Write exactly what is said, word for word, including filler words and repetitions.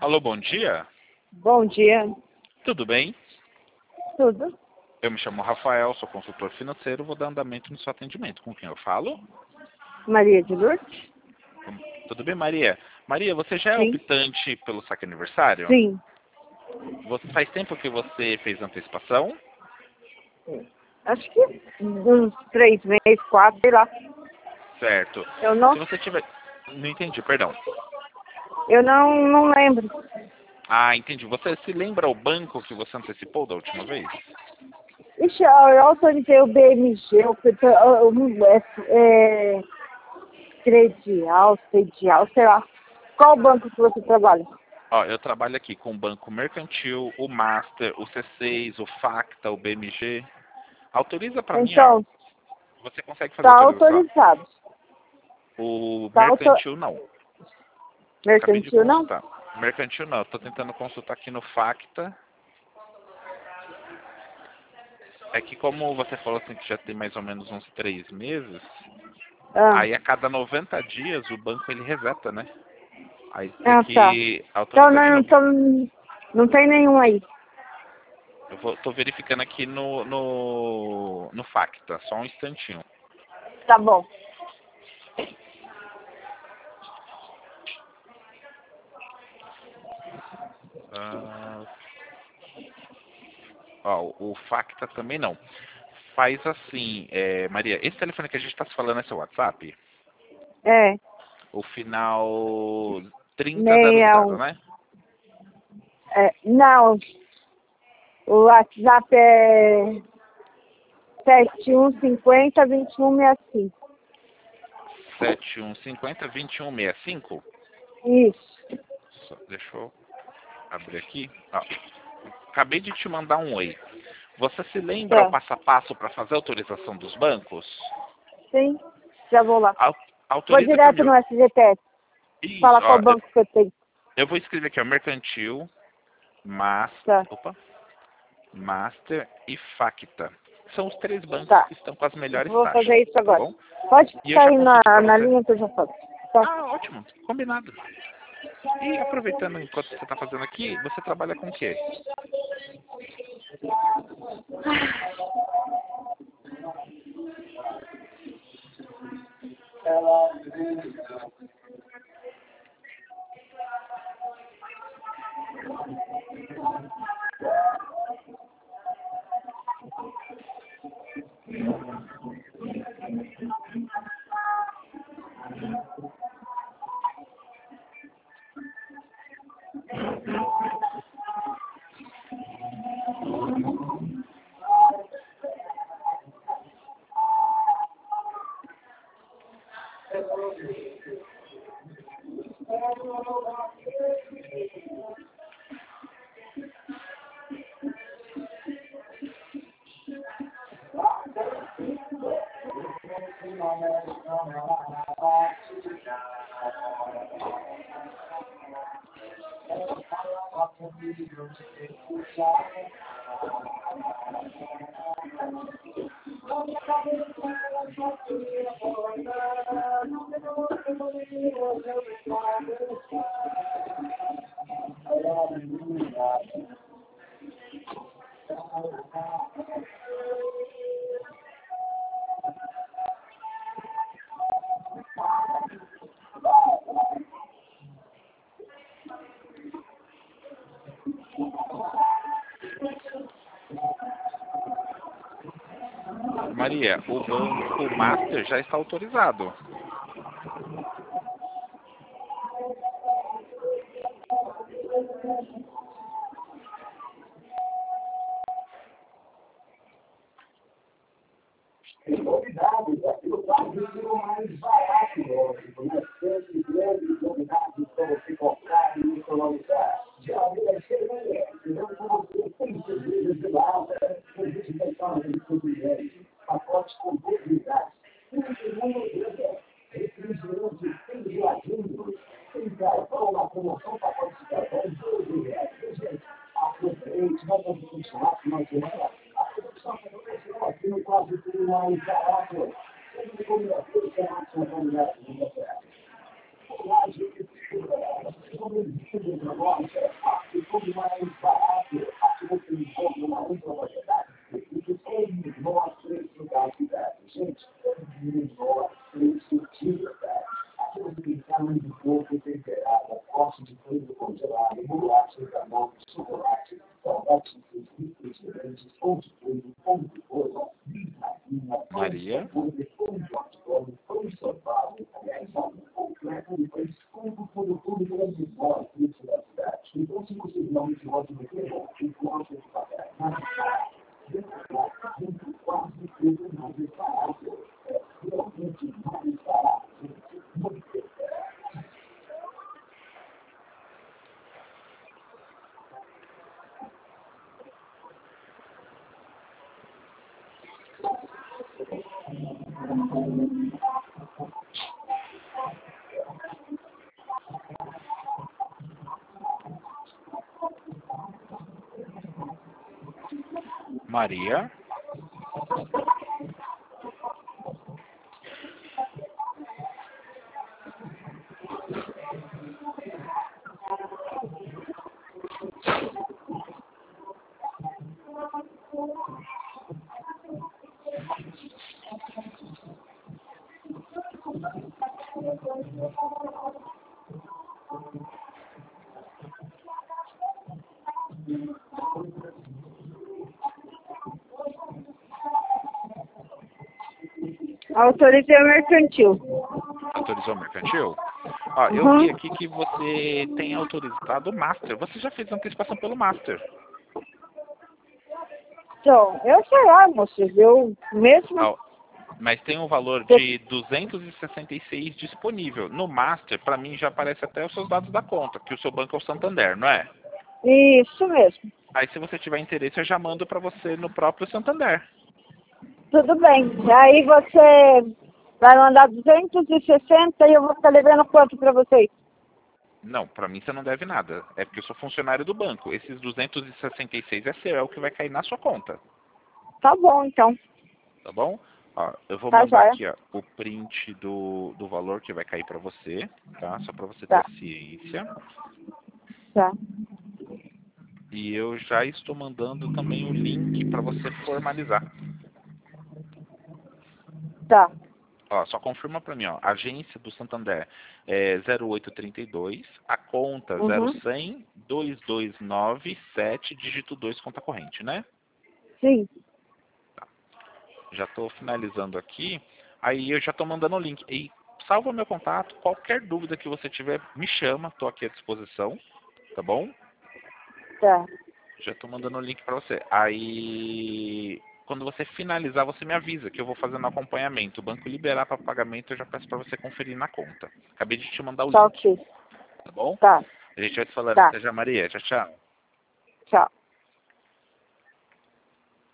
Alô, bom dia. Bom dia. Tudo bem? Tudo? Eu me chamo Rafael, sou consultor financeiro, vou dar andamento no seu atendimento. Com quem eu falo? Maria de Lourdes? Tudo bem, Maria? Maria, você já é Sim. optante pelo saque aniversário? Sim. Você, faz tempo que você fez antecipação? Acho que uns três meses, quatro, sei lá. Certo. Eu não, Se você tiver... Não entendi, perdão. eu não, não lembro. Ah, entendi. Você se lembra o banco que você antecipou da última vez? Ixi, eu eu autorizei o B M G, o, o, o é, é, credial, sedial, sei lá. Qual banco que você trabalha? Ó, eu trabalho aqui com o Banco Mercantil, o Master, o C seis, o Facta, o B M G. Autoriza para mim, ó. Então, Você consegue fazer tá autorização? autorizado. O Tá auto... Mercantil não. Acabei de Mercantil, não? consultar. Mercantil não, estou tentando consultar aqui no Facta. É que como você falou assim que já tem mais ou menos uns três meses, Ah, aí a cada noventa dias o banco ele reseta, né? Aí tem ah tá. que Então, autorizar de não, novo. então, não tem nenhum aí. Eu vou, tô verificando aqui no, no, no Facta, só um instantinho. Tá bom. Ah, ó, o Facta também não. Faz assim, é, Maria, esse telefone que a gente está se falando é seu WhatsApp? É, O final trinta zero meia zero, um. né? É, não, o WhatsApp é sete um cinquenta, vinte e um sessenta e cinco. sete um cinco zero, dois um seis cinco. Isso. Só, deixa eu abrir aqui. Ó, acabei de te mandar um oi. Você se lembra o Tá. passo a passo para fazer a autorização dos bancos? Sim, já vou lá. Au- Vou Autoriza para direto mim. no S G P S. Isso, Fala qual ó, eu, banco que eu tenho. eu vou escrever aqui, ó, Mercantil, Master, Tá, opa, Master e Facta. São os três bancos tá. que estão com as melhores Vou taxas, fazer isso tá agora. bom? Pode E eu ficar já aí na, consulto para na você. linha que eu já faço. Tá. Ah, ótimo, combinado. E aproveitando enquanto você está fazendo aqui, você trabalha com o quê? Maria, o banco Master já está autorizado. Maria? Maria? Autorizei o mercantil. Autorizou o mercantil? Ó, eu Uhum. vi aqui que você tem autorizado o Master. Você já fez antecipação pelo Master. Então, eu sei lá, moço, eu mesmo... Ó, mas tem um valor de duzentos e sessenta e seis disponível. No Master, para mim, já aparece até os seus dados da conta, que o seu banco é o Santander, não é? Isso mesmo. Aí, se você tiver interesse, eu já mando para você no próprio Santander. Tudo bem. Aí você vai mandar duzentos e sessenta e eu vou ficar devendo quanto para vocês? Não, para mim você não deve nada. É porque eu sou funcionário do banco. Esses duzentos e sessenta e seis é seu, é o que vai cair na sua conta. Tá bom, então. Tá bom? Ó, eu vou Tá mandar joia. aqui ó, o print do, do valor que vai cair para você, tá? Só para você ter Tá, ciência. tá. E eu já estou mandando também o link para você formalizar. Tá. Ó, só confirma para mim, ó. Agência do Santander é zero oito trinta e dois, a conta zero Uhum. cem, dois dois nove sete, dígito dois, conta corrente, né? Sim. Já estou finalizando aqui. Aí eu já estou mandando o link. E salva meu contato. Qualquer dúvida que você tiver, me chama. Estou aqui à disposição. Tá bom? Tá. Já estou mandando o link para você. Aí, quando você finalizar, você me avisa que eu vou fazendo acompanhamento. O banco liberar para pagamento, eu já peço para você conferir na conta. Acabei de te mandar o Tá link. ok. Tá bom? Tá. A gente vai se falando. Tá. Até já, Maria. Tchau, tchau. Tchau.